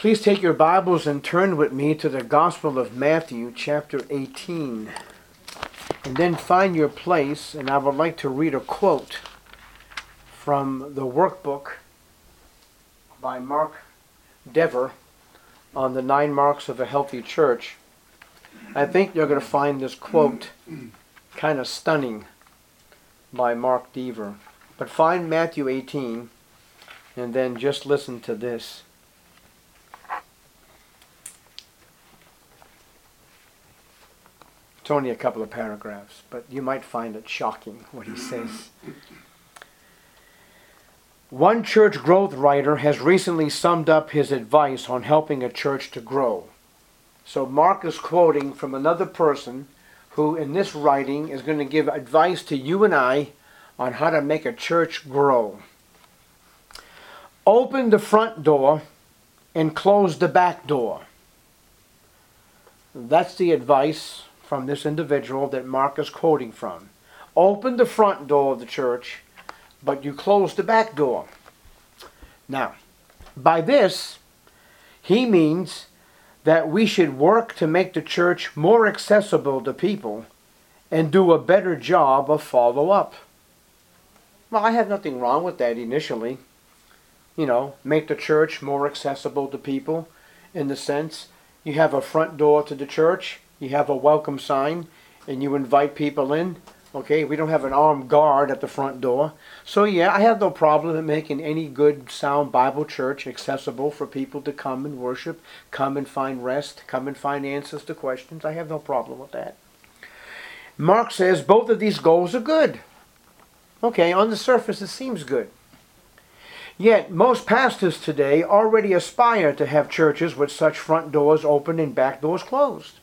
Please take your Bibles and turn with me to the Gospel of Matthew, chapter 18. And then find your place, and I would like to read a quote from the workbook by Mark Dever on the 9 marks of a healthy church. I think you're going to find this quote kind of stunning by Mark Dever. But find Matthew 18, and then just listen to this. It's only a couple of paragraphs, but you might find it shocking what he says. One church growth writer has recently summed up his advice on helping a church to grow. So Mark is quoting from another person who in this writing is going to give advice to you and I on how to make a church grow. Open the front door and close the back door. That's the advice from this individual that Mark is quoting from. Open the front door of the church, but you close the back door. Now, by this, he means that we should work to make the church more accessible to people and do a better job of follow-up. Well, I have nothing wrong with that initially. Make the church more accessible to people in the sense you have a front door to the church, you have a welcome sign, and you invite people in. Okay, we don't have an armed guard at the front door. So yeah, I have no problem in making any good, sound Bible church accessible for people to come and worship, come and find rest, come and find answers to questions. I have no problem with that. Mark says both of these goals are good. Okay, on the surface it seems good. Yet most pastors today already aspire to have churches with such front doors open and back doors closed.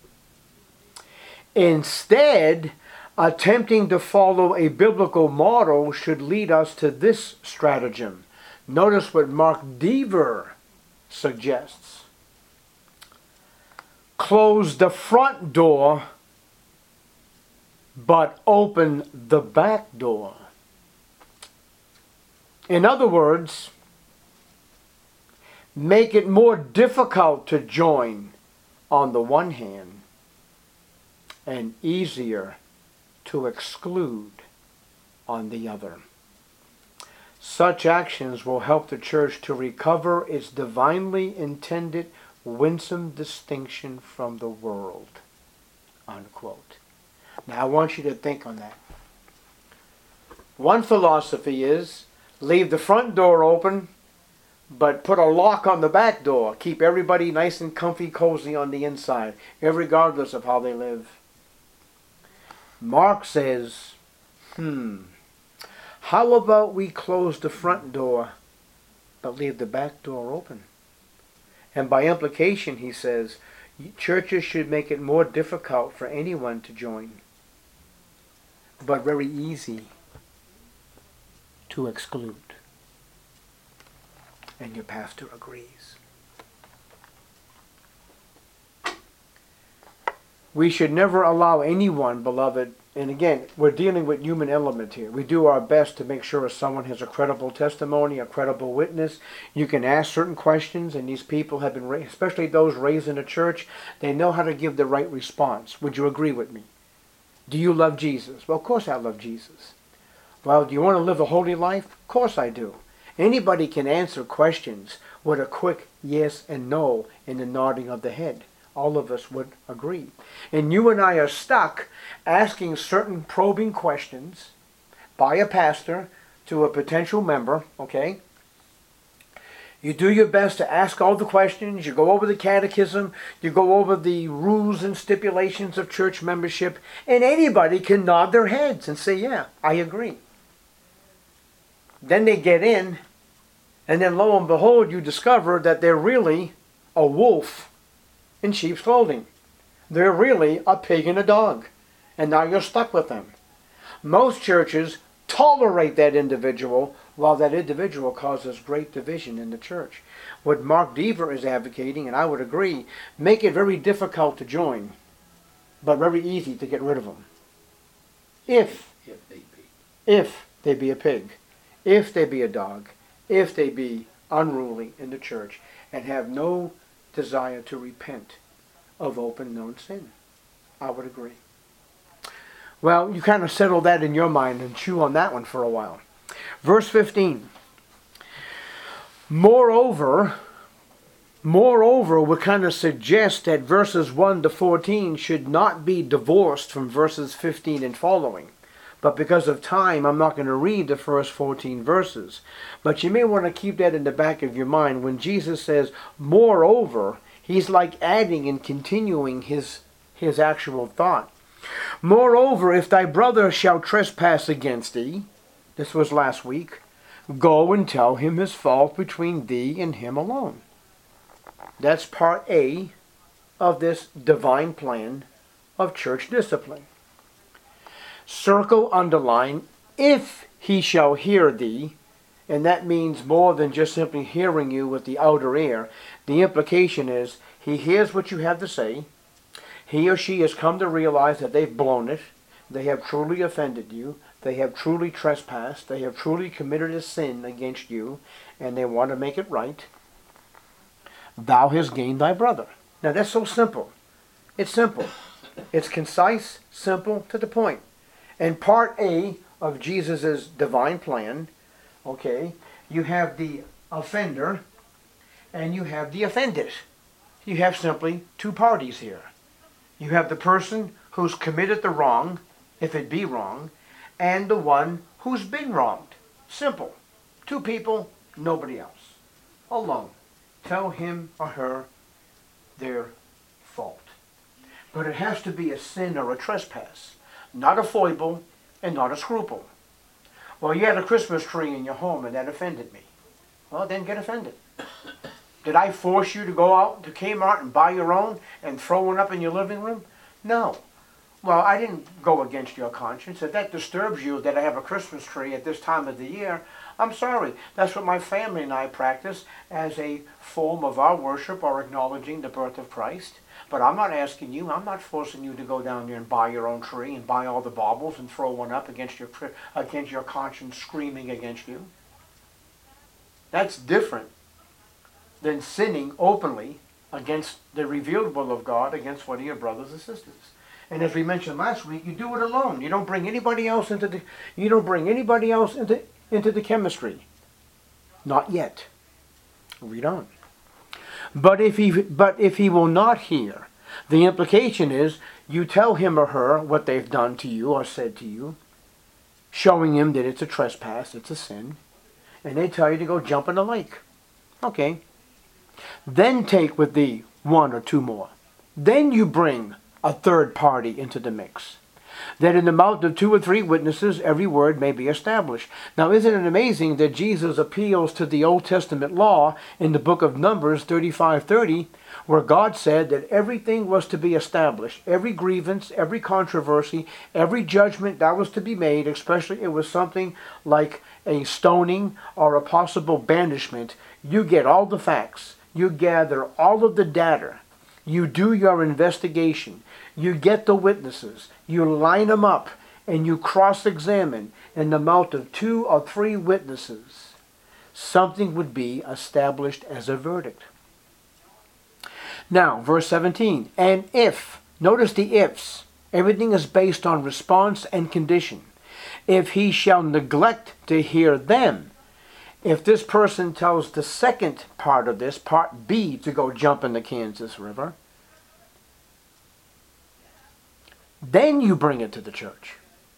Instead, attempting to follow a biblical model should lead us to this stratagem. Notice what Mark Dever suggests. Close the front door, but open the back door. In other words, make it more difficult to join on the one hand and easier to exclude on the other. Such actions will help the church to recover its divinely intended winsome distinction from the world. Unquote. Now I want you to think on that. One philosophy is leave the front door open, but put a lock on the back door. Keep everybody nice and comfy, cozy on the inside, irregardless of how they live. Mark says, how about we close the front door, but leave the back door open? And by implication, he says, churches should make it more difficult for anyone to join, but very easy to exclude. And your pastor agrees. We should never allow anyone, beloved, and again, we're dealing with human element here. We do our best to make sure someone has a credible testimony, a credible witness. You can ask certain questions, and these people have been raised, especially those raised in a church, they know how to give the right response. Would you agree with me? Do you love Jesus? Well, of course I love Jesus. Well, do you want to live a holy life? Of course I do. Anybody can answer questions with a quick yes and no in the nodding of the head. All of us would agree. And you and I are stuck asking certain probing questions by a pastor to a potential member, okay? You do your best to ask all the questions. You go over the catechism. You go over the rules and stipulations of church membership. And anybody can nod their heads and say, yeah, I agree. Then they get in, and then lo and behold, you discover that they're really a wolf in sheep's clothing. They're really a pig and a dog. And now you're stuck with them. Most churches tolerate that individual while that individual causes great division in the church. What Mark Dever is advocating, and I would agree, make it very difficult to join, but very easy to get rid of them. If they be a pig, if they be a dog, if they be unruly in the church and have no desire to repent of open known sin. I would agree. Well, you kind of settle that in your mind and chew on that one for a while. Verse 15. Moreover, would kind of suggest that verses 1 to 14 should not be divorced from verses 15 and following. But because of time, I'm not going to read the first 14 verses. But you may want to keep that in the back of your mind. When Jesus says, moreover, he's like adding and continuing his actual thought. Moreover, if thy brother shall trespass against thee, this was last week, go and tell him his fault between thee and him alone. That's part A of this divine plan of church discipline. Circle, underline, if he shall hear thee, and that means more than just simply hearing you with the outer ear. The implication is he hears what you have to say. He or she has come to realize that they've blown it. They have truly offended you. They have truly trespassed. They have truly committed a sin against you, and they want to make it right. Thou hast gained thy brother. Now that's so simple. It's simple. It's concise, simple, to the point. And part A of Jesus' divine plan, okay, you have the offender and you have the offended. You have simply two parties here. You have the person who's committed the wrong, if it be wrong, and the one who's been wronged. Simple. Two people, nobody else. Alone. Tell him or her their fault. But it has to be a sin or a trespass. Not a foible and not a scruple. Well, you had a Christmas tree in your home and that offended me. Well, then get offended. Did I force you to go out to Kmart and buy your own and throw one up in your living room? No. Well, I didn't go against your conscience. If that disturbs you that I have a Christmas tree at this time of the year, I'm sorry. That's what my family and I practice as a form of our worship or acknowledging the birth of Christ. But I'm not asking you, I'm not forcing you to go down there and buy your own tree and buy all the baubles and throw one up against your conscience screaming against you. That's different than sinning openly against the revealed will of God against one of your brothers and sisters. And as we mentioned last week, you do it alone. You don't bring anybody else into the chemistry. Not yet. Read on. But if he will not hear, the implication is you tell him or her what they've done to you or said to you, showing him that it's a trespass, it's a sin, and they tell you to go jump in the lake. Okay. Then take with thee one or two more. Then you bring a third party into the mix, that in the mouth of 2 or 3 witnesses every word may be established. Now, isn't it amazing that Jesus appeals to the Old Testament law in the book of Numbers 35:30, where God said that everything was to be established, every grievance, every controversy, every judgment that was to be made, especially it was something like a stoning or a possible banishment. You get all the facts, you gather all of the data, you do your investigation, you get the witnesses, you line them up, and you cross-examine in the mouth of 2 or 3 witnesses. Something would be established as a verdict. Now, verse 17, and if, notice the ifs, everything is based on response and condition. If he shall neglect to hear them, if this person tells the second part of this, part B, to go jump in the Kansas River, then you bring it to the church.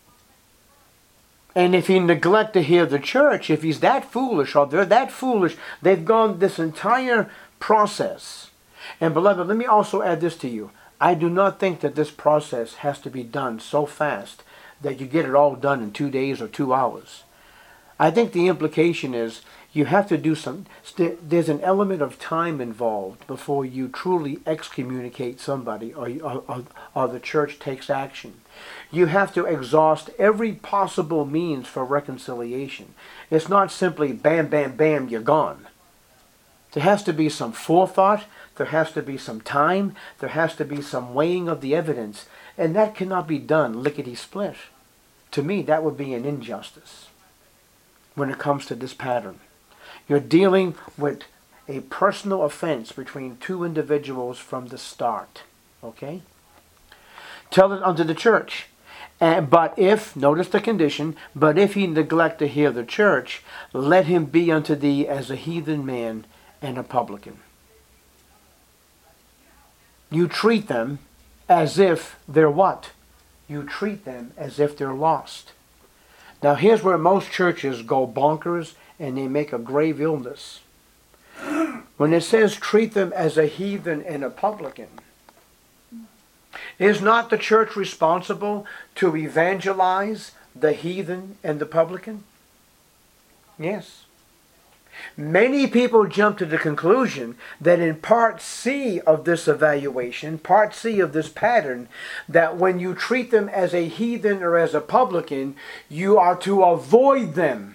And if he neglect to hear the church, if he's that foolish or they're that foolish, they've gone this entire process. And beloved, let me also add this to you. I do not think that this process has to be done so fast that you get it all done in 2 days or 2 hours. I think the implication is you have to do there's an element of time involved before you truly excommunicate somebody or the church takes action. You have to exhaust every possible means for reconciliation. It's not simply bam, bam, bam, you're gone. There has to be some forethought. There has to be some time. There has to be some weighing of the evidence. And that cannot be done lickety-split. To me, that would be an injustice when it comes to this pattern. You're dealing with a personal offense between two individuals from the start. Okay? Tell it unto the church. But if, notice the condition, but if he neglect to hear the church, let him be unto thee as a heathen man and a publican. You treat them as if they're what? You treat them as if they're lost. Now here's where most churches go bonkers and they make a grave illness. When it says treat them as a heathen and a publican, is not the church responsible to evangelize the heathen and the publican? Yes. Many people jump to the conclusion that in part C of this evaluation, part C of this pattern, that when you treat them as a heathen or as a publican, you are to avoid them.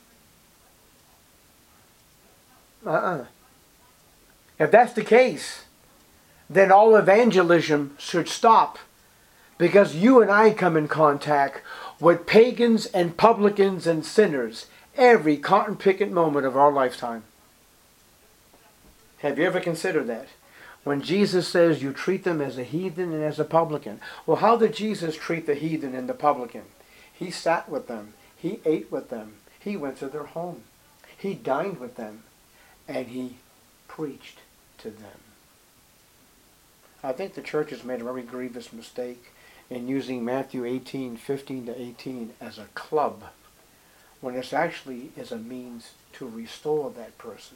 If that's the case, then all evangelism should stop, because you and I come in contact with pagans and publicans and sinners every cotton picking moment of our lifetime. Have you ever considered that? When Jesus says you treat them as a heathen and as a publican. Well, how did Jesus treat the heathen and the publican? He sat with them. He ate with them. He went to their home. He dined with them. And he preached to them. I think the church has made a very grievous mistake in using Matthew 18:15 to 18 as a club, when it actually is a means to restore that person.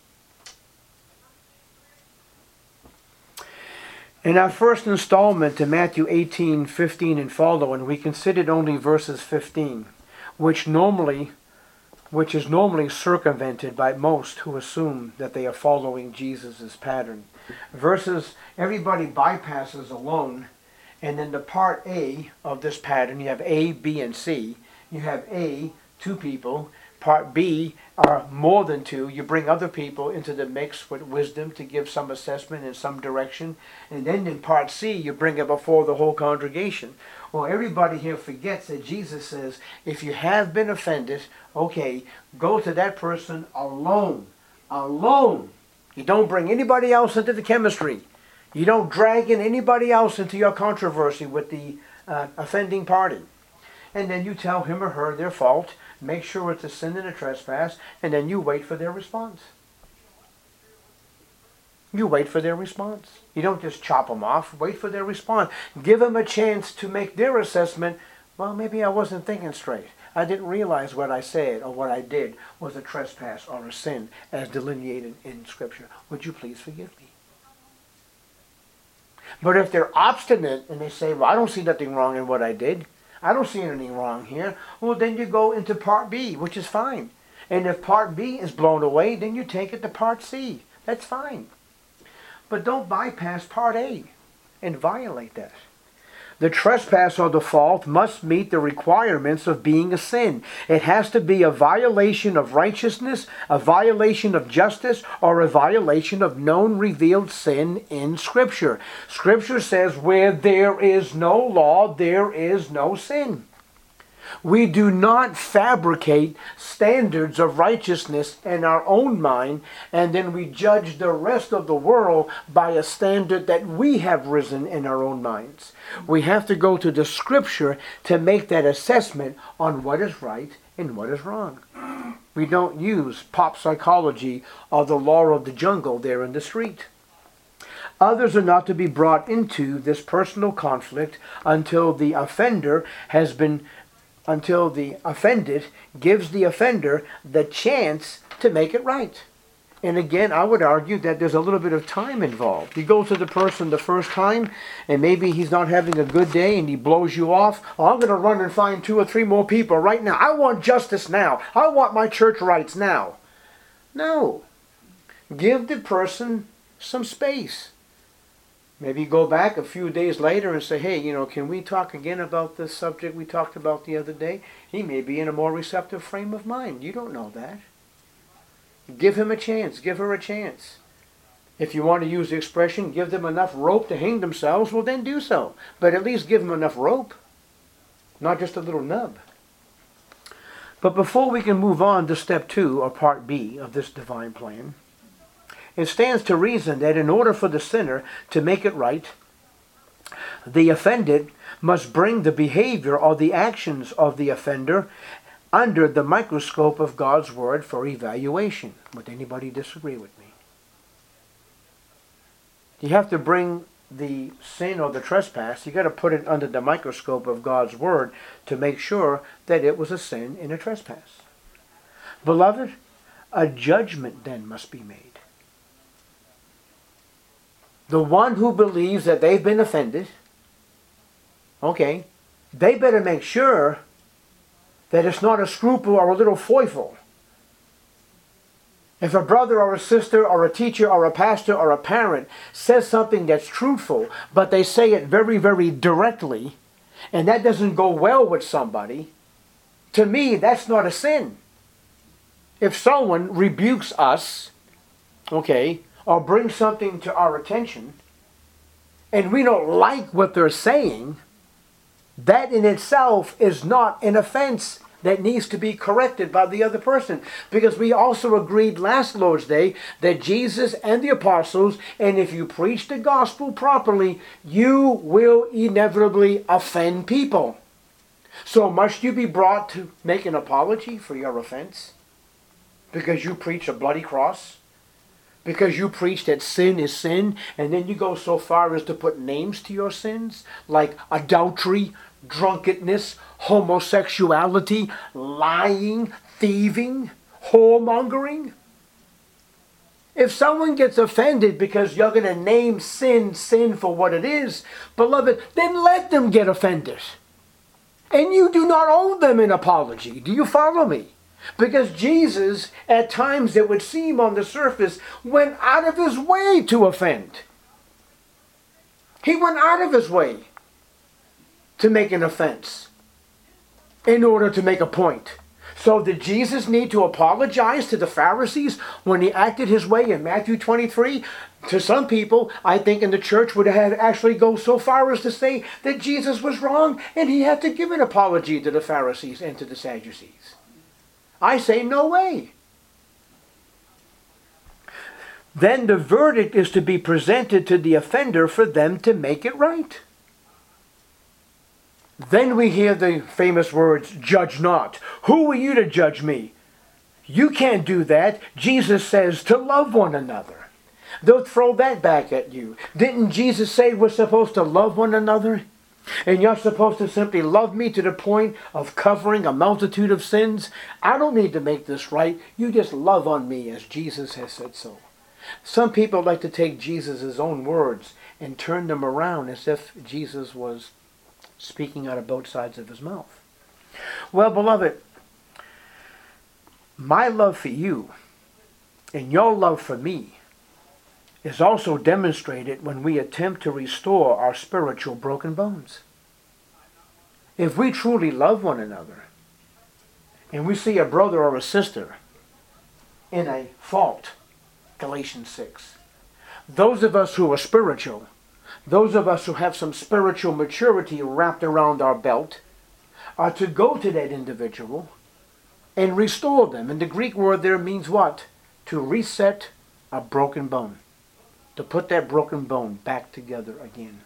In our first installment to Matthew 18:15 and following, we considered only verses 15, which is normally circumvented by most who assume that they are following Jesus' pattern. Verses everybody bypasses alone, and in the part A of this pattern, you have A, B, and C. You have A, two people. Part B are more than two. You bring other people into the mix with wisdom to give some assessment and some direction. And then in part C, you bring it before the whole congregation. Well, everybody here forgets that Jesus says, if you have been offended, okay, go to that person alone. Alone. You don't bring anybody else into the chemistry. You don't drag in anybody else into your controversy with the offending party. And then you tell him or her their fault, make sure it's a sin and a trespass, and then you wait for their response. You wait for their response. You don't just chop them off. Wait for their response. Give them a chance to make their assessment. Well, maybe I wasn't thinking straight. I didn't realize what I said or what I did was a trespass or a sin as delineated in Scripture. Would you please forgive me? But if they're obstinate and they say, well, I don't see nothing wrong in what I did. I don't see anything wrong here. Well, then you go into part B, which is fine. And if part B is blown away, then you take it to part C. That's fine. But don't bypass part A and violate that. The trespass or the fault must meet the requirements of being a sin. It has to be a violation of righteousness, a violation of justice, or a violation of known revealed sin in Scripture. Scripture says where there is no law, there is no sin. We do not fabricate standards of righteousness in our own mind, and then we judge the rest of the world by a standard that we have risen in our own minds. We have to go to the Scripture to make that assessment on what is right and what is wrong. We don't use pop psychology or the law of the jungle there in the street. Others are not to be brought into this personal conflict until the offended gives the offender the chance to make it right. And again, I would argue that there's a little bit of time involved. You go to the person the first time, and maybe he's not having a good day, and he blows you off. Oh, I'm going to run and find 2 or 3 more people right now. I want justice now. I want my church rights now. No. Give the person some space. Maybe go back a few days later and say, hey, can we talk again about this subject we talked about the other day? He may be in a more receptive frame of mind. You don't know that. Give him a chance. Give her a chance. If you want to use the expression, give them enough rope to hang themselves, well then do so. But at least give them enough rope. Not just a little nub. But before we can move on to step 2, or part B of this divine plan, it stands to reason that in order for the sinner to make it right, the offended must bring the behavior or the actions of the offender under the microscope of God's Word for evaluation. Would anybody disagree with me? You have to bring the sin or the trespass, you got to put it under the microscope of God's Word to make sure that it was a sin and a trespass. Beloved, a judgment then must be made. The one who believes that they've been offended, okay, they better make sure that it's not a scruple or a little foible. If a brother or a sister or a teacher or a pastor or a parent says something that's truthful, but they say it very, very directly, and that doesn't go well with somebody, to me, that's not a sin. If someone rebukes us, okay, or brings something to our attention, and we don't like what they're saying, that in itself is not an offense that needs to be corrected by the other person. Because we also agreed last Lord's Day that Jesus and the apostles, and if you preach the gospel properly, you will inevitably offend people. So must you be brought to make an apology for your offense? Because you preach a bloody cross? Because you preach that sin is sin, and then you go so far as to put names to your sins, like adultery, drunkenness, homosexuality, lying, thieving, whoremongering? If someone gets offended because you're going to name sin for what it is, beloved, then let them get offended. And you do not owe them an apology. Do you follow me? Because Jesus, at times it would seem on the surface, went out of his way to offend. He went out of his way to make an offense in order to make a point. So did Jesus need to apologize to the Pharisees when he acted his way in Matthew 23? To some people, I think in the church would have actually go so far as to say that Jesus was wrong and he had to give an apology to the Pharisees and to the Sadducees. I say no way. Then the verdict is to be presented to the offender for them to make it right. Then we hear the famous words, judge not. Who are you to judge me? You can't do that. Jesus says to love one another. They'll throw that back at you. Didn't Jesus say we're supposed to love one another? And you're supposed to simply love me to the point of covering a multitude of sins? I don't need to make this right. You just love on me as Jesus has said so. Some people like to take Jesus' own words and turn them around as if Jesus was speaking out of both sides of his mouth. Well, beloved, my love for you and your love for me is also demonstrated when we attempt to restore our spiritual broken bones. If we truly love one another and we see a brother or a sister in a fault, Galatians 6, those of us who are spiritual, those of us who have some spiritual maturity wrapped around our belt, are to go to that individual and restore them. And the Greek word there means what? To reset a broken bone. To put that broken bone back together again.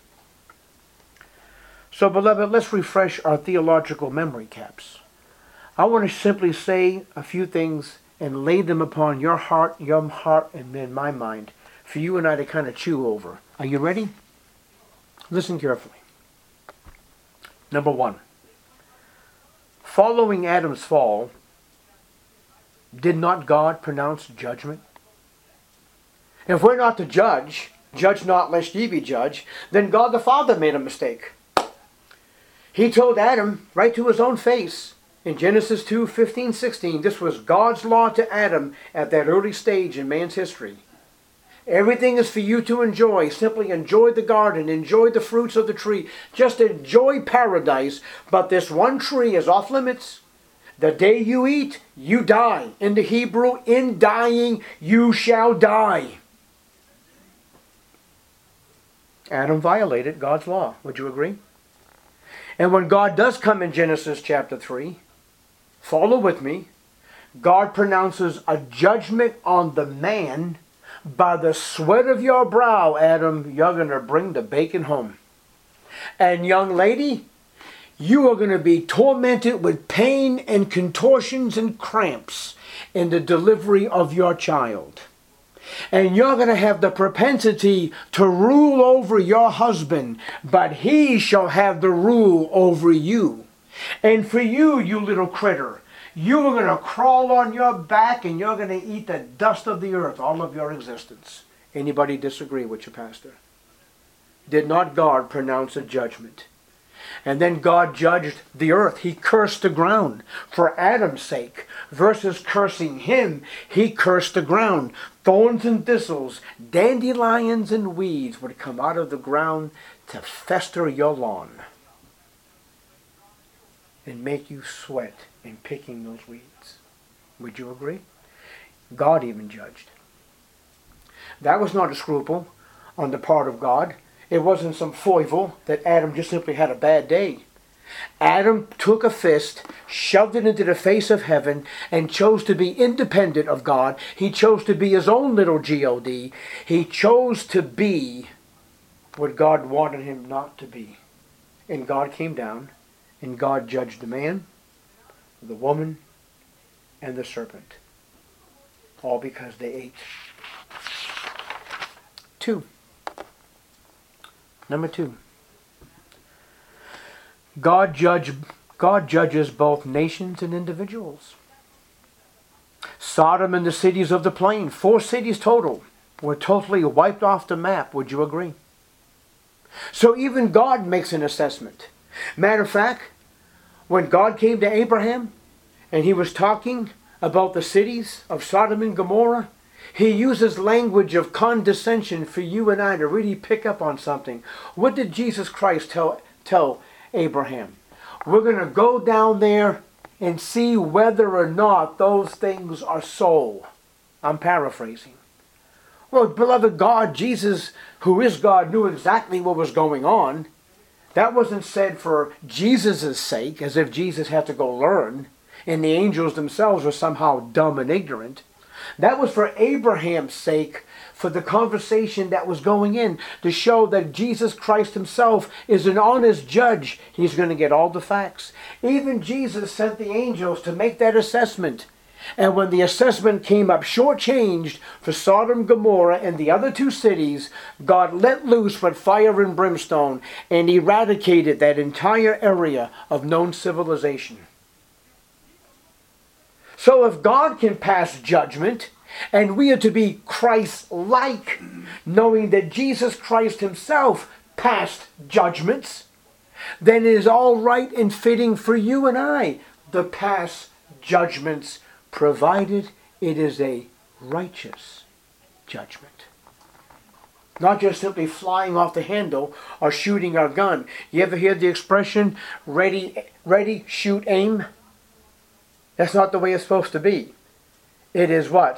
So, beloved, let's refresh our theological memory caps. I want to simply say a few things and lay them upon your heart, and then my mind, for you and I to kind of chew over. Are you ready? Listen carefully. Number 1. Following Adam's fall, did not God pronounce judgment? If we're not to judge not lest ye be judged, then God the Father made a mistake. He told Adam right to his own face in Genesis 2:15-16, this was God's law to Adam at that early stage in man's history. Everything is for you to enjoy. Simply enjoy the garden. Enjoy the fruits of the tree. Just enjoy paradise. But this one tree is off limits. The day you eat, you die. In the Hebrew, in dying, you shall die. Adam violated God's law. Would you agree? And when God does come in Genesis chapter 3, Follow with me. God pronounces a judgment on the man. By the sweat of your brow, Adam, you're going to bring the bacon home. And young lady, you are going to be tormented with pain and contortions and cramps in the delivery of your child. And you're going to have the propensity to rule over your husband, but he shall have the rule over you. And for you, you little critter, you are going to crawl on your back and you're going to eat the dust of the earth all of your existence. Anybody disagree with your pastor? Did not God pronounce a judgment? And then God judged the earth. He cursed the ground for Adam's sake. Versus cursing him, he cursed the ground. Thorns and thistles, dandelions and weeds would come out of the ground to fester your lawn and make you sweat in picking those weeds. Would you agree? God even judged. That was not a scruple on the part of God. It wasn't some foible that Adam just simply had a bad day. Adam took a fist, shoved it into the face of heaven, and chose to be independent of God. He chose to be his own little God. He chose to be what God wanted him not to be. And God came down, and God judged the man, the woman, and the serpent. All because they ate. 2. Number 2. God judges both nations and individuals. Sodom and the cities of the plain, 4 cities total, were totally wiped off the map. Would you agree? So even God makes an assessment. Matter of fact, when God came to Abraham and he was talking about the cities of Sodom and Gomorrah, he uses language of condescension for you and I to really pick up on something. What did Jesus Christ tell Abraham? We're going to go down there and see whether or not those things are so. I'm paraphrasing. Well, beloved, God, Jesus, who is God, knew exactly what was going on. That wasn't said for Jesus' sake, as if Jesus had to go learn, and the angels themselves were somehow dumb and ignorant. That was for Abraham's sake, for the conversation that was going in, to show that Jesus Christ himself is an honest judge. He's going to get all the facts. Even Jesus sent the angels to make that assessment. And when the assessment came up shortchanged for Sodom, Gomorrah, and the other 2 cities, God let loose with fire and brimstone and eradicated that entire area of known civilization. So if God can pass judgment, and we are to be Christ-like, knowing that Jesus Christ himself passed judgments, then it is all right and fitting for you and I to pass judgments, provided it is a righteous judgment. Not just simply flying off the handle or shooting our gun. You ever hear the expression, ready, shoot, aim? That's not the way it's supposed to be. It is what?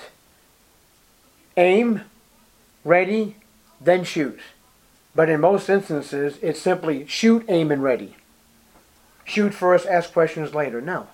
Aim, ready, then shoot. But in most instances, it's simply shoot, aim, and ready. Shoot first, ask questions later. No.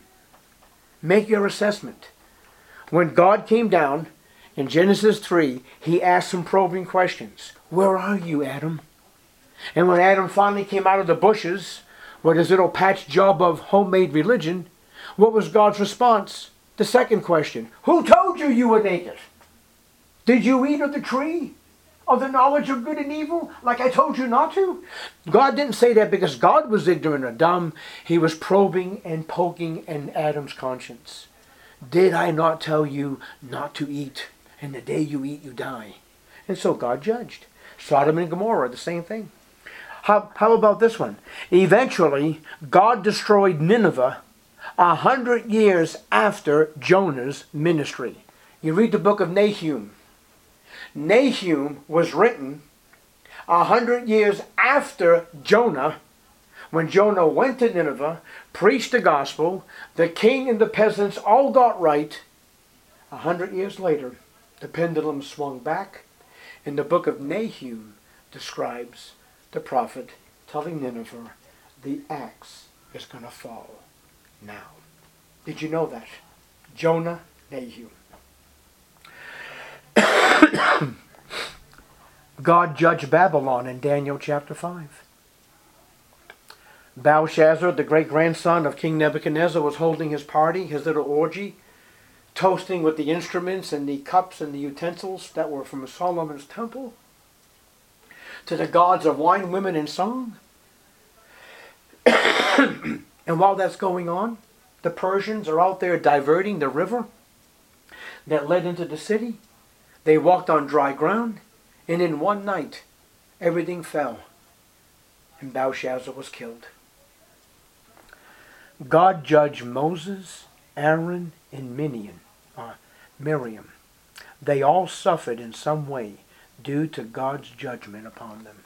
Make your assessment. When God came down in Genesis 3, he asked some probing questions. Where are you, Adam? And when Adam finally came out of the bushes with his little patch job of homemade religion, what was God's response? The second question. Who told you you were naked? Did you eat of the tree of the knowledge of good and evil like I told you not to? God didn't say that because God was ignorant or dumb. He was probing and poking in Adam's conscience. Did I not tell you not to eat? And the day you eat, you die. And so God judged. Sodom and Gomorrah, the same thing. How about this one? Eventually, God destroyed Nineveh 100 years after Jonah's ministry. You read the book of Nahum. Nahum was written 100 years after Jonah, when Jonah went to Nineveh, preached the gospel, the king and the peasants all got right. 100 years later, the pendulum swung back, and the book of Nahum describes the prophet telling Nineveh, the axe is going to fall now. Did you know that? Jonah Nahum. God judged Babylon in Daniel chapter 5. Belshazzar, the great-grandson of King Nebuchadnezzar, was holding his party, his little orgy, toasting with the instruments and the cups and the utensils that were from Solomon's temple to the gods of wine, women, and song. And while that's going on, the Persians are out there diverting the river that led into the city. They walked on dry ground, and in one night, everything fell, and Belshazzar was killed. God judged Moses, Aaron, and Miriam. They all suffered in some way due to God's judgment upon them.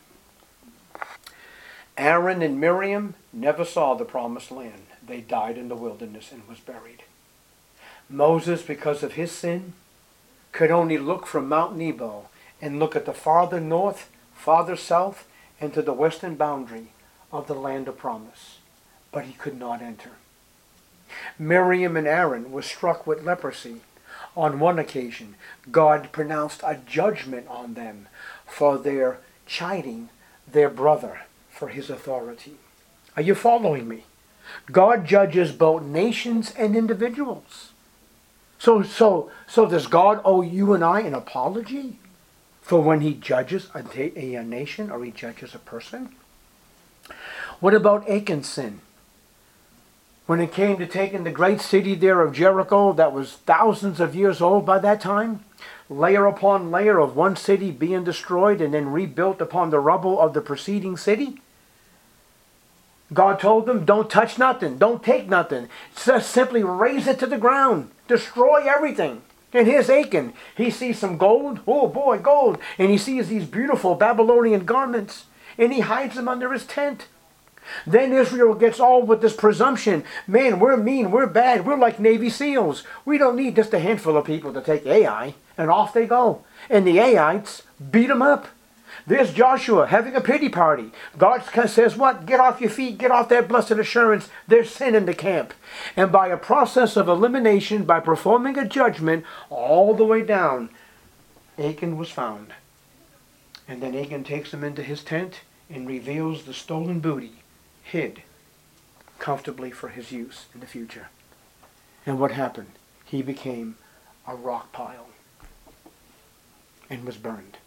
Aaron and Miriam never saw the promised land. They died in the wilderness and was buried. Moses, because of his sin, could only look from Mount Nebo and look at the farther north, farther south, and to the western boundary of the land of promise. But he could not enter. Miriam and Aaron were struck with leprosy. On one occasion, God pronounced a judgment on them for their chiding their brother for his authority. Are you following me? God judges both nations and individuals. So does God owe you and I an apology for when he judges a nation or he judges a person? What about Achan's sin? When it came to taking the great city there of Jericho that was thousands of years old by that time, layer upon layer of one city being destroyed and then rebuilt upon the rubble of the preceding city, God told them, don't touch nothing, don't take nothing. Just simply raze it to the ground, destroy everything. And here's Achan. He sees some gold, oh boy, gold. And he sees these beautiful Babylonian garments, and he hides them under his tent. Then Israel gets all with this presumption. Man, we're mean, we're bad, we're like Navy SEALs. We don't need just a handful of people to take Ai. And off they go. And the Aites beat them up. There's Joshua having a pity party. God says what? Get off your feet, get off that blessed assurance. There's sin in the camp. And by a process of elimination, by performing a judgment all the way down, Achan was found. And then Achan takes him into his tent and reveals the stolen booty, hid comfortably for his use in the future. And what happened? He became a rock pile and was burned.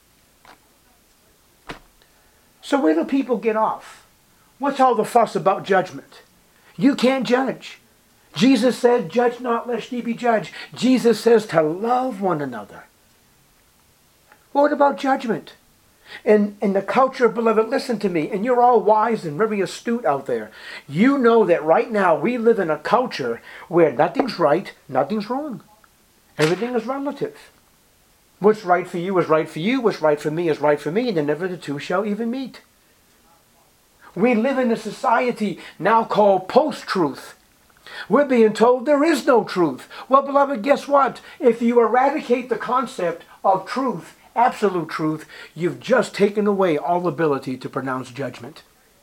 So where do people get off? What's all the fuss about judgment? You can't judge. Jesus said, judge not lest ye be judged. Jesus says to love one another. What about judgment? In the culture, beloved, listen to me, and you're all wise and very astute out there. You know that right now we live in a culture where nothing's right, nothing's wrong. Everything is relative. What's right for you is right for you, what's right for me is right for me, and never the two shall even meet. We live in a society now called post-truth. We're being told there is no truth. Well, beloved, guess what? If you eradicate the concept of truth, absolute truth, you've just taken away all ability to pronounce judgment.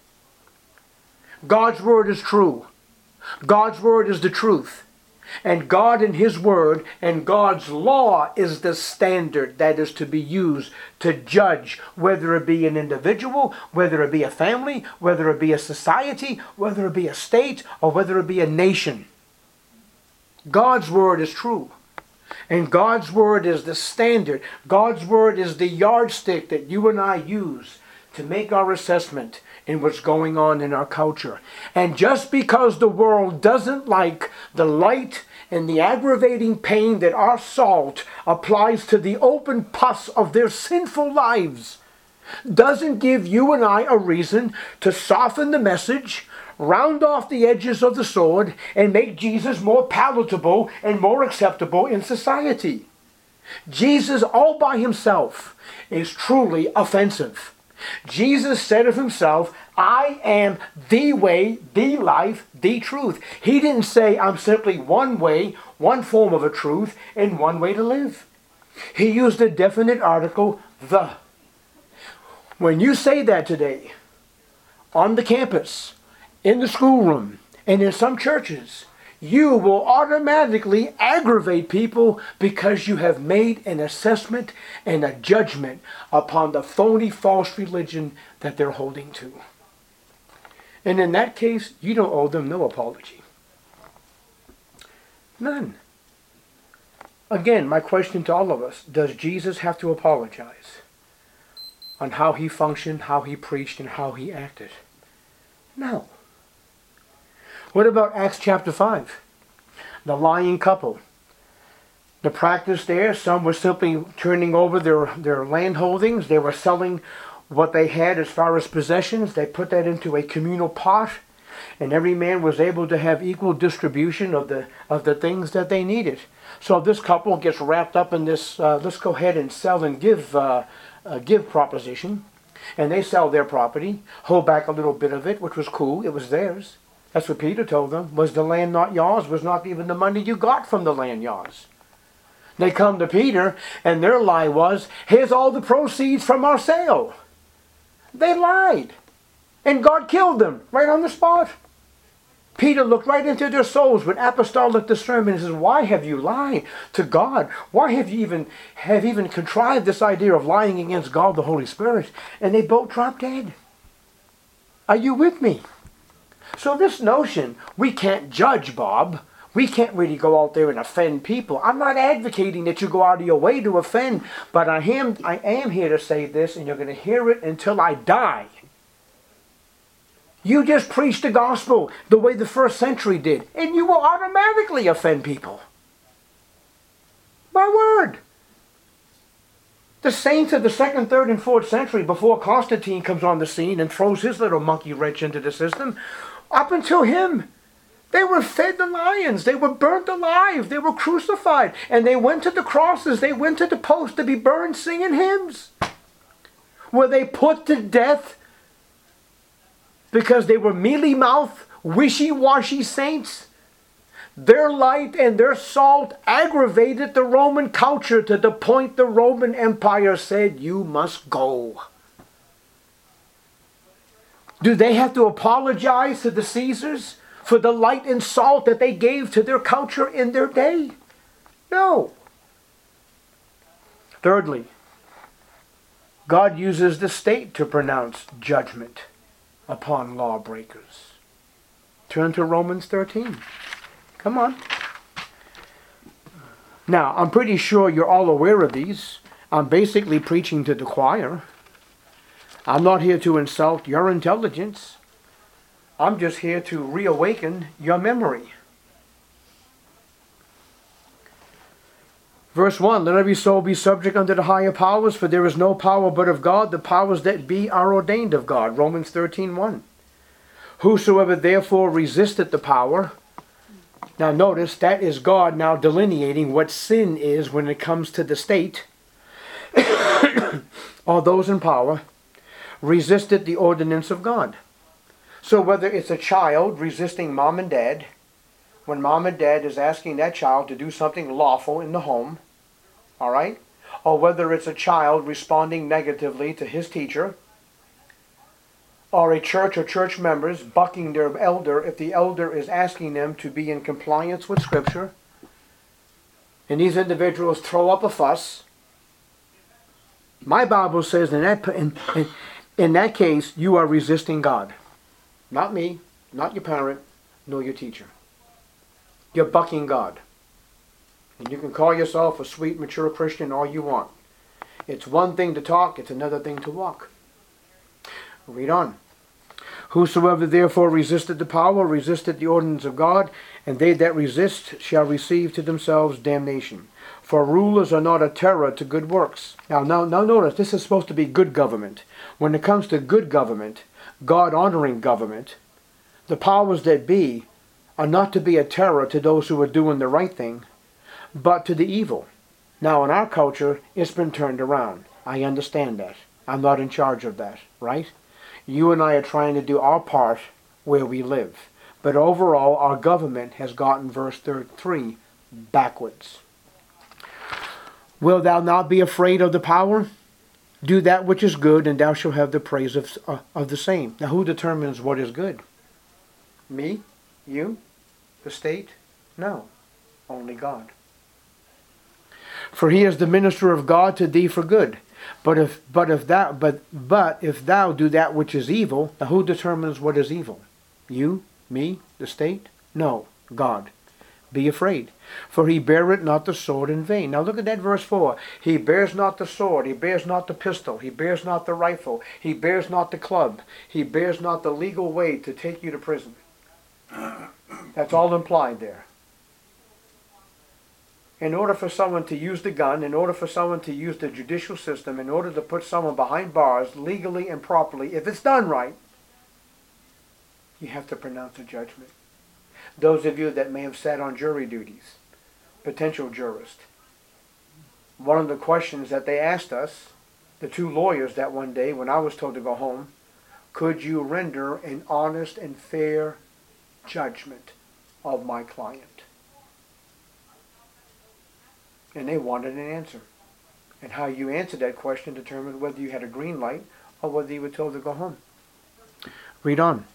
God's word is true. God's word is the truth. And God and his word and God's law is the standard that is to be used to judge whether it be an individual, whether it be a family, whether it be a society, whether it be a state, or whether it be a nation. God's word is true. And God's word is the standard. God's word is the yardstick that you and I use to make our assessment in what's going on in our culture. And just because the world doesn't like the light and the aggravating pain that our salt applies to the open pus of their sinful lives, doesn't give you and I a reason to soften the message, round off the edges of the sword, and make Jesus more palatable and more acceptable in society. Jesus all by himself is truly offensive. Jesus said of himself, I am the way, the life, the truth. He didn't say I'm simply one way, one form of a truth, and one way to live. He used a definite article, the. When you say that today, on the campus, in the schoolroom, and in some churches, you will automatically aggravate people because you have made an assessment and a judgment upon the phony false religion that they're holding to. And in that case, you don't owe them no apology. None. Again, my question to all of us, does Jesus have to apologize on how he functioned, how he preached, and how he acted? No. What about Acts chapter 5? The lying couple. The practice there, some were simply turning over their land holdings. They were selling what they had as far as possessions. They put that into a communal pot, and every man was able to have equal distribution of the things that they needed. So this couple gets wrapped up in this let's go ahead and sell and give proposition. And they sell their property, hold back a little bit of it, which was cool. It was theirs. That's what Peter told them. Was the land not yours? Was not even the money you got from the land yours? They come to Peter, and their lie was, here's all the proceeds from our sale. They lied. And God killed them right on the spot. Peter looked right into their souls with apostolic discernment and says, why have you lied to God? Why have you even contrived this idea of lying against God the Holy Spirit? And they both dropped dead. Are you with me? So this notion, we can't judge, Bob. We can't really go out there and offend people. I'm not advocating that you go out of your way to offend, but I am here to say this, and you're going to hear it until I die. You just preach the gospel the way the first century did, and you will automatically offend people. My word. The saints of the 2nd, 3rd, and 4th century, before Constantine comes on the scene and throws his little monkey wrench into the system, up until him, they were fed the lions. They were burnt alive. They were crucified. And they went to the crosses. They went to the post to be burned singing hymns. Were they put to death because they were mealy-mouthed, wishy-washy saints? Their light and their salt aggravated the Roman culture to the point the Roman Empire said, you must go. Do they have to apologize to the Caesars for the light and salt that they gave to their culture in their day? No. Thirdly, God uses the state to pronounce judgment upon lawbreakers. Turn to Romans 13. Come on. Now, I'm pretty sure you're all aware of these. I'm basically preaching to the choir. I'm not here to insult your intelligence. I'm just here to reawaken your memory. Verse 1, let every soul be subject unto the higher powers, for there is no power but of God. The powers that be are ordained of God. Romans 13:1. Whosoever therefore resisteth the power. Now notice, that is God now delineating what sin is when it comes to the state. Or those in power. Resisted the ordinance of God. So whether it's a child resisting mom and dad, when mom and dad is asking that child to do something lawful in the home, all right? Or whether it's a child responding negatively to his teacher, or a church or church members bucking their elder if the elder is asking them to be in compliance with Scripture, and these individuals throw up a fuss. My Bible says in that case, you are resisting God. Not me, not your parent, nor your teacher. You're bucking God. And you can call yourself a sweet, mature Christian all you want. It's one thing to talk, it's another thing to walk. Read on. Whosoever therefore resisted the power, resisted the ordinance of God, and they that resist shall receive to themselves damnation. For rulers are not a terror to good works. Now notice, this is supposed to be good government. When it comes to good government, God-honoring government, the powers that be are not to be a terror to those who are doing the right thing, but to the evil. Now in our culture, it's been turned around. I understand that. I'm not in charge of that, right? You and I are trying to do our part where we live. But overall, our government has gotten verse 3 backwards. Wilt thou not be afraid of the power? Do that which is good, and thou shalt have the praise of the same. Now, who determines what is good? Me? You? The state? No, only God. For he is the minister of God to thee for good. But if thou do that which is evil, now who determines what is evil? You, me, the state? No, God. Be afraid, for he beareth not the sword in vain. Now look at that verse 4. He bears not the sword, he bears not the pistol, he bears not the rifle, he bears not the club, he bears not the legal way to take you to prison. That's all implied there. In order for someone to use the gun, in order for someone to use the judicial system, in order to put someone behind bars legally and properly, if it's done right, you have to pronounce a judgment. Those of you that may have sat on jury duties, potential jurist, one of the questions that they asked us, the two lawyers that one day when I was told to go home, could you render an honest and fair judgment of my client? And they wanted an answer. And how you answered that question determined whether you had a green light or whether you were told to go home. Read on.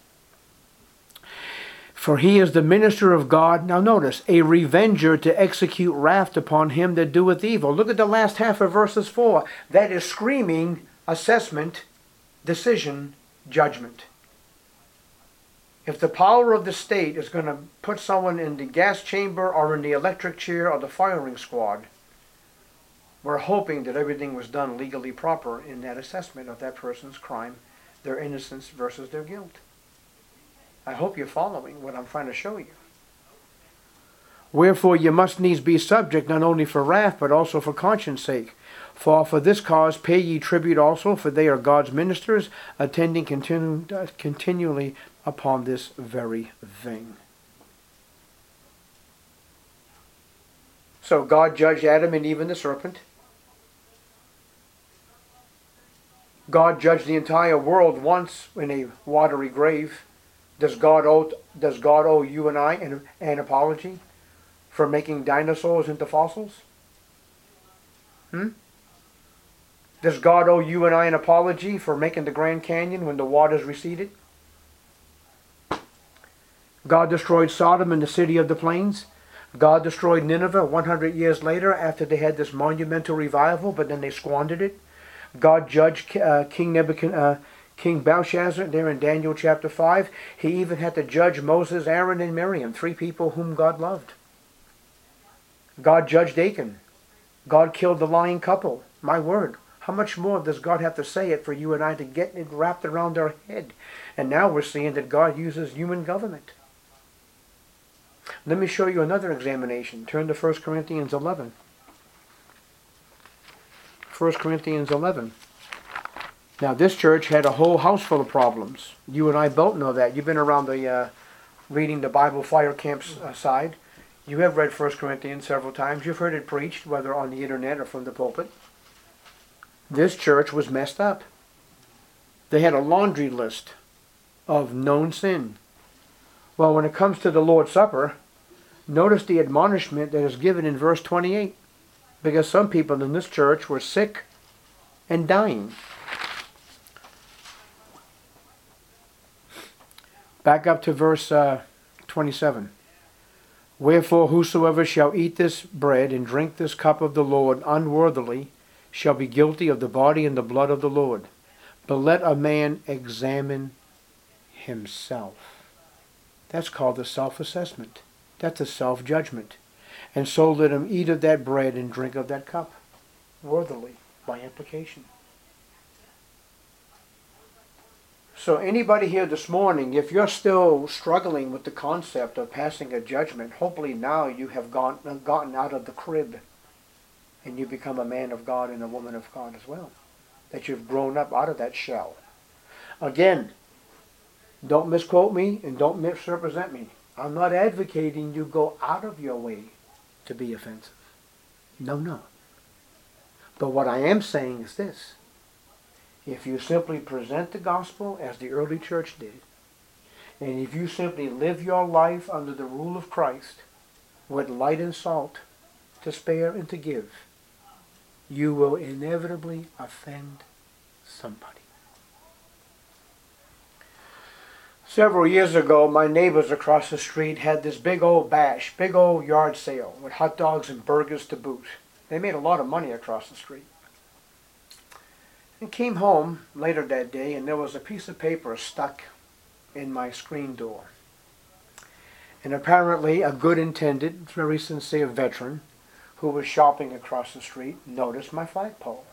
For he is the minister of God, now notice, a revenger to execute wrath upon him that doeth evil. Look at the last half of verses 4. That is screaming assessment, decision, judgment. If the power of the state is going to put someone in the gas chamber or in the electric chair or the firing squad, we're hoping that everything was done legally proper in that assessment of that person's crime, their innocence versus their guilt. I hope you're following what I'm trying to show you. Wherefore you must needs be subject not only for wrath, but also for conscience sake. For this cause pay ye tribute also, for they are God's ministers, attending continually upon this very thing. So God judged Adam and Eve and the serpent. God judged the entire world once in a watery grave. Does God owe you and I an apology for making dinosaurs into fossils? Does God owe you and I an apology for making the Grand Canyon when the waters receded? God destroyed Sodom and the city of the plains. God destroyed Nineveh 100 years later after they had this monumental revival, but then they squandered it. God judged King Belshazzar there in Daniel chapter 5. He even had to judge Moses, Aaron, and Miriam, 3 people whom God loved. God judged Achan. God killed the lying couple. My word, how much more does God have to say it for you and I to get it wrapped around our head? And now we're seeing that God uses human government. Let me show you another examination. Turn to 1 Corinthians 11. 1 Corinthians 11. Now this church had a whole house full of problems. You and I both know that. You've been around the reading the Bible fire camps side. You have read 1 Corinthians several times. You've heard it preached, whether on the internet or from the pulpit. This church was messed up. They had a laundry list of known sin. Well, when it comes to the Lord's Supper, notice the admonishment that is given in verse 28. Because some people in this church were sick and dying. Back up to verse 27. Wherefore whosoever shall eat this bread and drink this cup of the Lord unworthily shall be guilty of the body and the blood of the Lord. But let a man examine himself. That's called a self-assessment. That's a self-judgment. And so let him eat of that bread and drink of that cup. Worthily, by implication. So anybody here this morning, if you're still struggling with the concept of passing a judgment, hopefully now you have gotten out of the crib and you become a man of God and a woman of God as well. That you've grown up out of that shell. Again, don't misquote me and don't misrepresent me. I'm not advocating you go out of your way to be offensive. No. But what I am saying is this. If you simply present the gospel as the early church did, and if you simply live your life under the rule of Christ with light and salt to spare and to give, you will inevitably offend somebody. Several years ago, my neighbors across the street had this big old bash, big old yard sale with hot dogs and burgers to boot. They made a lot of money across the street. And came home later that day, and there was a piece of paper stuck in my screen door. And apparently a good intended, very sincere veteran who was shopping across the street noticed my flagpole.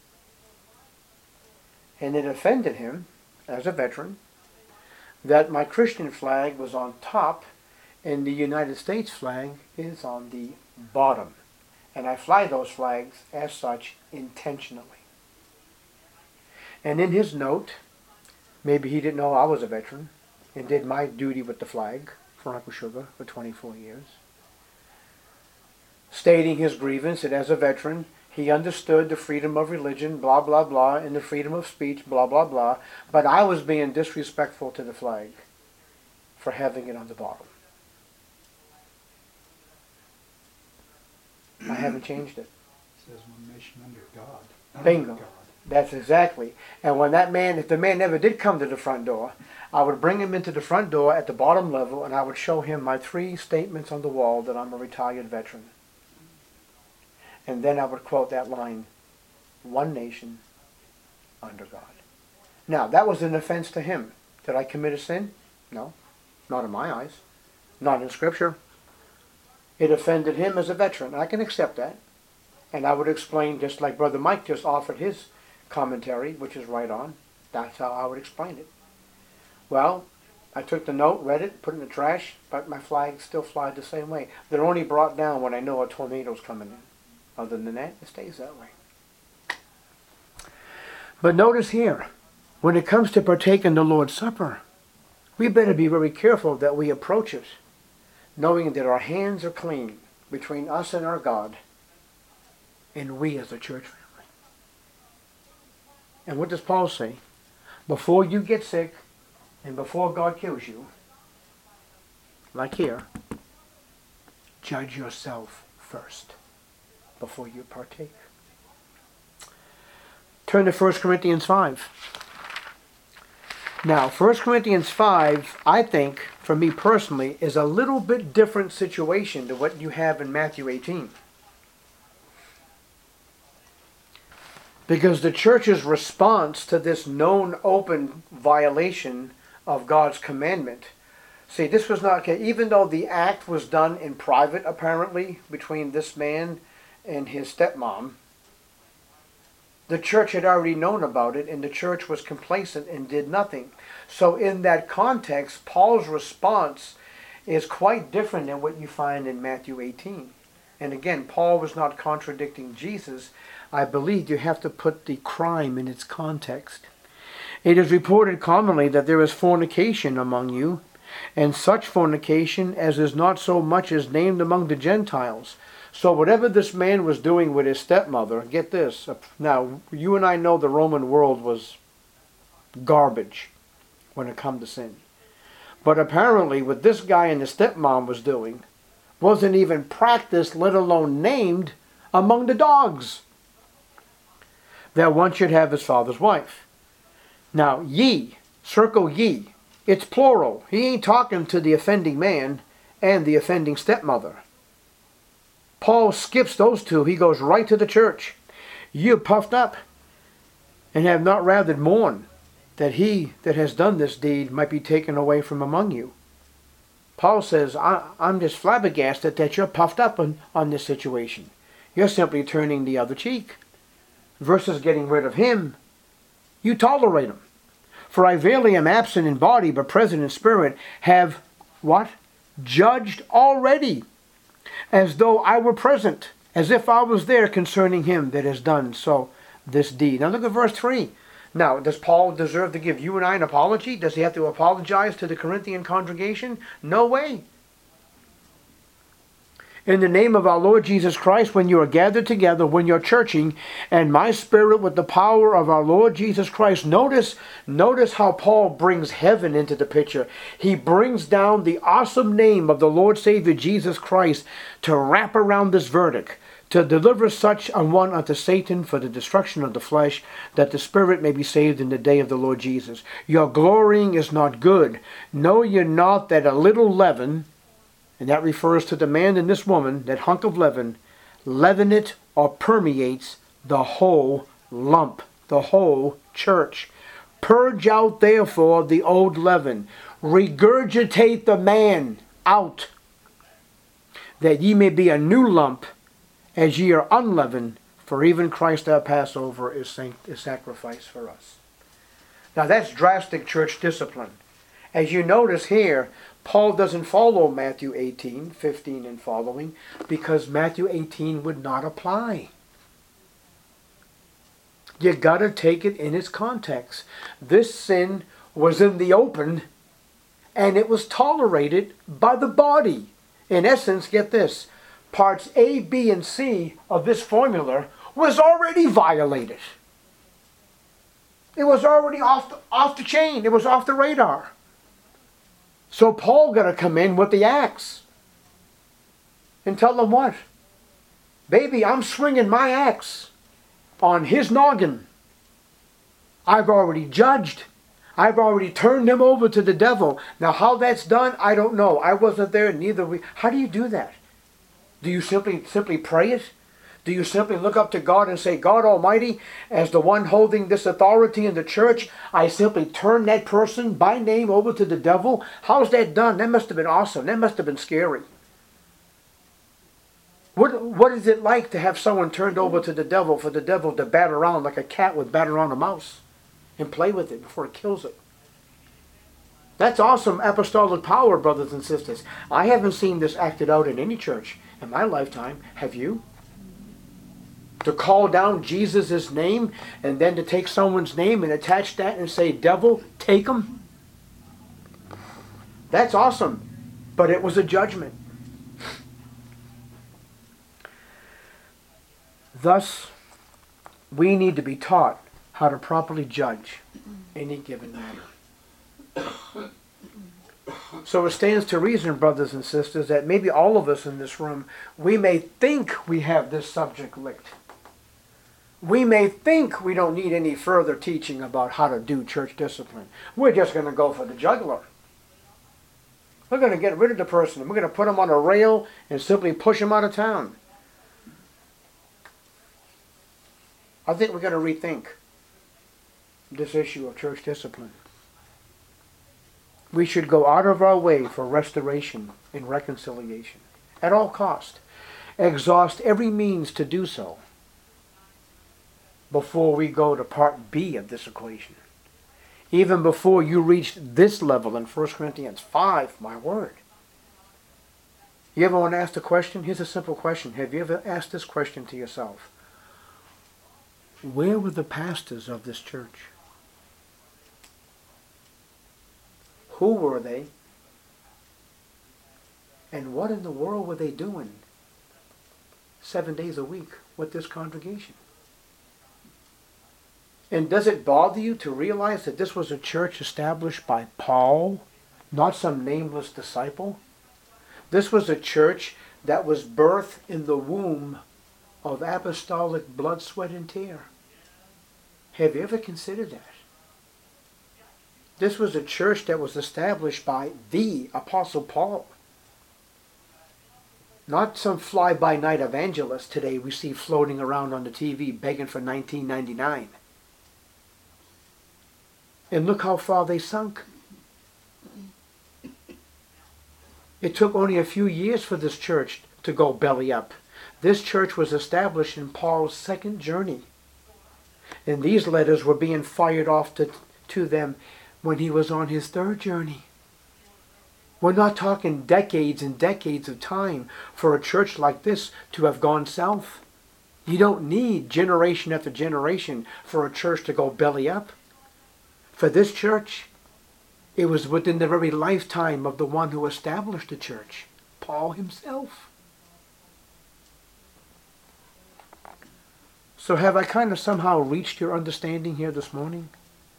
And it offended him, as a veteran, that my Christian flag was on top and the United States flag is on the bottom. And I fly those flags as such intentionally. And in his note, maybe he didn't know I was a veteran and did my duty with the flag for Uncle Sugar for 24 years, stating his grievance that as a veteran, he understood the freedom of religion, blah, blah, blah, and the freedom of speech, blah, blah, blah, but I was being disrespectful to the flag for having it on the bottom. I haven't changed it. It says one nation under God. Bingo. God. That's exactly. And when that man, if the man never did come to the front door, I would bring him into the front door at the bottom level and I would show him my 3 statements on the wall that I'm a retired veteran. And then I would quote that line, one nation under God. Now, that was an offense to him. Did I commit a sin? No, not in my eyes. Not in Scripture. It offended him as a veteran. I can accept that. And I would explain, just like Brother Mike just offered his commentary, which is right on. That's how I would explain it. Well, I took the note, read it, put it in the trash, but my flag still flies the same way. They're only brought down when I know a tornado's coming in. Other than that, it stays that way. But notice here, when it comes to partaking the Lord's Supper, we better be very careful that we approach it, knowing that our hands are clean between us and our God, and we as a church family. And what does Paul say? Before you get sick, and before God kills you, like here, judge yourself first before you partake. Turn to 1 Corinthians 5. Now, 1 Corinthians 5, I think, for me personally, is a little bit different situation to what you have in Matthew 18. Because the church's response to this known open violation of God's commandment. See, this was not, even though the act was done in private, apparently, between this man and his stepmom, the church had already known about it, and the church was complacent and did nothing. So in that context, Paul's response is quite different than what you find in Matthew 18. And again, Paul was not contradicting Jesus. I believe you have to put the crime in its context. It is reported commonly that there is fornication among you, and such fornication as is not so much as named among the Gentiles. So whatever this man was doing with his stepmother, get this. Now, you and I know the Roman world was garbage when it come to sin. But apparently what this guy and his stepmom was doing wasn't even practiced, let alone named, among the dogs. That one should have his father's wife. Now, ye, circle ye, it's plural. He ain't talking to the offending man and the offending stepmother. Paul skips those two. He goes right to the church. You puffed up and have not rather mourned that he that has done this deed might be taken away from among you. Paul says, I'm just flabbergasted that you're puffed up on this situation. You're simply turning the other cheek. Versus getting rid of him, you tolerate him. For I verily am absent in body, but present in spirit, have, what? Judged already, as though I were present, as if I was there concerning him that has done so this deed. Now look at verse 3. Now, does Paul deserve to give you and I an apology? Does he have to apologize to the Corinthian congregation? No way. In the name of our Lord Jesus Christ, when you are gathered together, when you're churching, and my spirit with the power of our Lord Jesus Christ. Notice how Paul brings heaven into the picture. He brings down the awesome name of the Lord Savior Jesus Christ to wrap around this verdict, to deliver such an one unto Satan for the destruction of the flesh, that the spirit may be saved in the day of the Lord Jesus. Your glorying is not good. Know ye not that a little leaven, and that refers to the man and this woman, that hunk of leaven, leaveneth or permeates the whole lump, the whole church. Purge out therefore the old leaven. Regurgitate the man out, that ye may be a new lump, as ye are unleavened, for even Christ our Passover is sacrificed for us. Now that's drastic church discipline. As you notice here, Paul doesn't follow Matthew 18, 15 and following, because Matthew 18 would not apply. You got to take it in its context. This sin was in the open, and it was tolerated by the body. In essence, get this, parts A, B, and C of this formula was already violated. It was already off the chain. It was off the radar. So Paul got to come in with the axe and tell them what? Baby, I'm swinging my axe on his noggin. I've already judged. I've already turned him over to the devil. Now how that's done, I don't know. I wasn't there, neither we. How do you do that? Do you simply pray it? Do you simply look up to God and say, God Almighty, as the one holding this authority in the church, I simply turn that person by name over to the devil? How's that done? That must have been awesome. That must have been scary. What is it like to have someone turned over to the devil, for the devil to bat around like a cat would bat around a mouse and play with it before it kills it? That's awesome apostolic power, brothers and sisters. I haven't seen this acted out in any church in my lifetime. Have you? To call down Jesus' name and then to take someone's name and attach that and say, devil, take him? That's awesome. But it was a judgment. Thus, we need to be taught how to properly judge any given matter. So it stands to reason, brothers and sisters, that maybe all of us in this room, we may think we have this subject licked. We may think we don't need any further teaching about how to do church discipline. We're just going to go for the jugular. We're going to get rid of the person. We're going to put him on a rail and simply push him out of town. I think we're going to rethink this issue of church discipline. We should go out of our way for restoration and reconciliation at all cost. Exhaust every means to do so before we go to part B of this equation. Even before you reach this level in 1 Corinthians 5, my word. You ever want to ask the question? Here's a simple question. Have you ever asked this question to yourself? Where were the pastors of this church? Who were they? And what in the world were they doing 7 days a week with this congregation? And does it bother you to realize that this was a church established by Paul, not some nameless disciple? This was a church that was birthed in the womb of apostolic blood, sweat, and tear. Have you ever considered that? This was a church that was established by the Apostle Paul. Not some fly-by-night evangelist today we see floating around on the TV begging for $19.99. And look how far they sunk. It took only a few years for this church to go belly up. This church was established in Paul's second journey. And these letters were being fired off to them when he was on his third journey. We're not talking decades and decades of time for a church like this to have gone south. You don't need generation after generation for a church to go belly up. For this church, it was within the very lifetime of the one who established the church, Paul himself. So have I kind of somehow reached your understanding here this morning?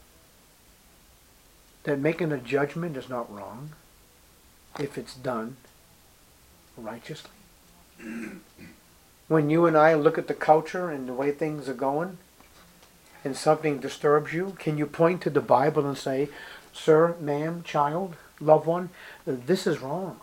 That making a judgment is not wrong if it's done righteously. When you and I look at the culture and the way things are going, and something disturbs you, can you point to the Bible and say, sir, ma'am, child, loved one, this is wrong?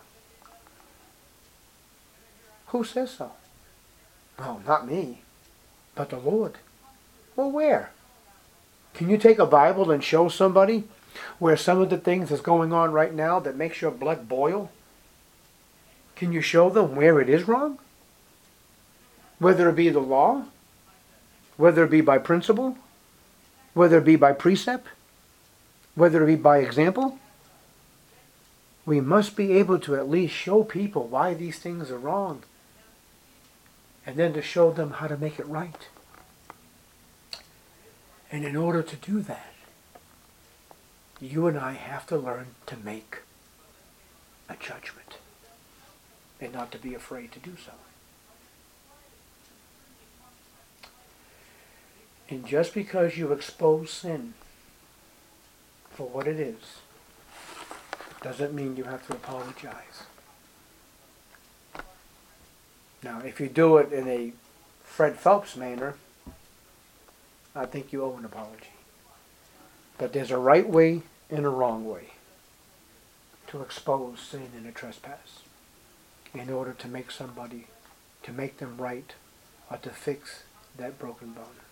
Who says so? Well, not me, but the Lord. Well, where? Can you take a Bible and show somebody where some of the things that's going on right now that makes your blood boil? Can you show them where it is wrong? Whether it be the law, whether it be by principle, whether it be by precept, whether it be by example. We must be able to at least show people why these things are wrong, and then to show them how to make it right. And in order to do that, you and I have to learn to make a judgment and not to be afraid to do so. And just because you expose sin for what it is, doesn't mean you have to apologize. Now, if you do it in a Fred Phelps manner, I think you owe an apology. But there's a right way and a wrong way to expose sin and a trespass in order to make somebody, to make them right, or to fix that broken bone.